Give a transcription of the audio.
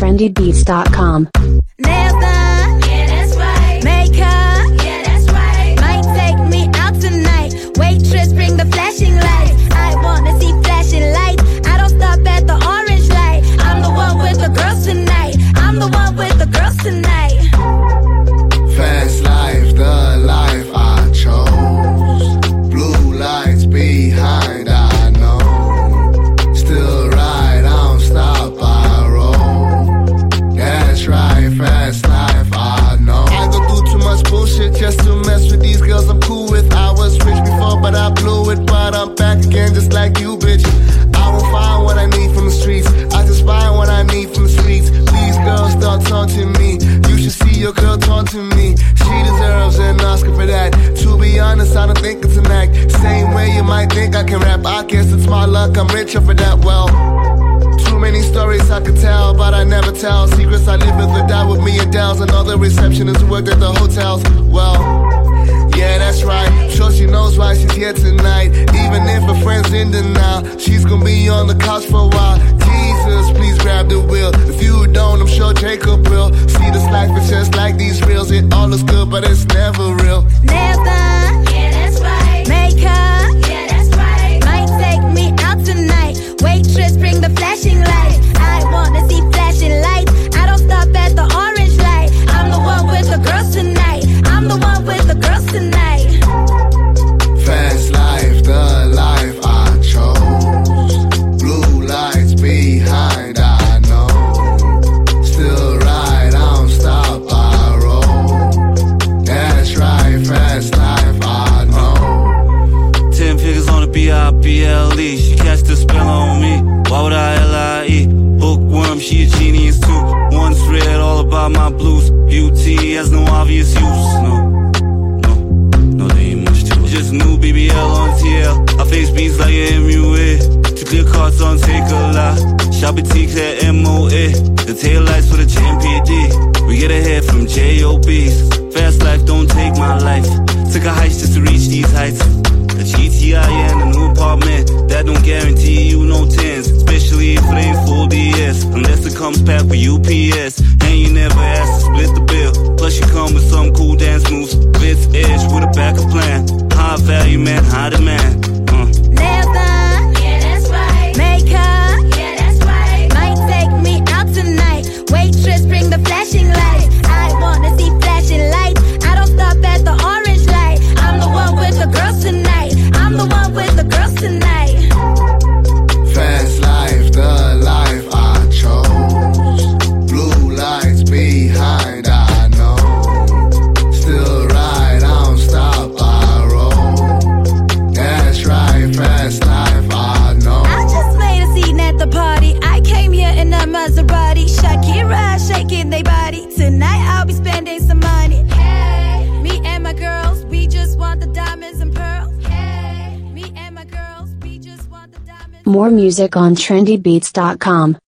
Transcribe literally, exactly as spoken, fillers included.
trendy beats dot com. Nails done, yeah that's right. Makeup, yeah that's right. Might take me out tonight. Waitress, bring the flashing lights. I wanna see flashing lights. I don't stop at the orange light. I'm the one with the girls tonight. I'm the one with the girls tonight. Fast life, the life I chose. Blue lights behind, I know. Still right, I don't stop, I roll. That's right, fast life, I know. I go through too much bullshit just to mess with these girls I'm cool with. I was rich before, but I blew it. But I'm back again just like you, bitch. I won't find what I need from the streets. I just find what I need from the streets. These girls start taunting me. You should see your girl taunting me. She deserves an Oscar for that. To be honest, I don't think it's an act. Same way you might think I can rap. I guess it's my luck, I'm richer for that. Well, too many stories I could tell, but I never tell secrets I live with or die with me and Dells and all the receptionists who worked at the hotels. Well, yeah, that's right. Sure she knows why she's here tonight. Even if her friend's in denial, she's gonna be on the couch for a while. Jesus, please grab the wheel. If you don't, I'm sure Jacob will. See, this life is just like these reels. It all looks good, but it's never real. Nails done, yeah that's right. Makeup, yeah that's right. Might take me out tonight. Waitress, bring the flashing lights. I wanna see flashing lights. I don't stop at the orange light. I'm the one with the girls tonight. I'm the one with the girls tonight. Fast life, the life I chose. Blue lights behind, I know. Still right, I don't stop, I roll. That's right, fast life, I know. Ten figures on the B I B L E. She cast the spell on me. Why would I L I E? Bookworm, she a genius too. Once read all about my blues. Beauty has no obvious use, no. Just new B B L on T L. I face beats like an M U A. Two clear cards on take a lot. Shop boutique at M O A. The tail lights for the J M P D. We get ahead from J O Bs. Fast life, don't take my life. Took a heist just to reach these heights. A G T I and a new apartment. That don't guarantee you no tens. Especially if it ain't full D S. Unless it comes back with U P S. And you never asked to split the bill. Plus you come with some cool dance moves. Blitz edge with a backup plan. High value man, high demand. Uh. Nails done, yeah that's right. Makeup, yeah that's right. Might take me out tonight. Waitress, bring the flashing lights. I wanna see flashing lights. I don't stop at the orange light. I'm the one with the girls tonight. I'm the one with the girls tonight. Fast life, the life I chose. Blue lights behind, I know. Still right, I don't stop, I roll. That's right, fast life, I know. I just made a scene at the party. I came here in a Maserati. Shakira shaking they body. Tonight I'll be spending some money. Hey, me and my girls, we just want the diamonds and pearls. Hey, me and my girls, we just want the diamonds. More music on trendy beats dot com.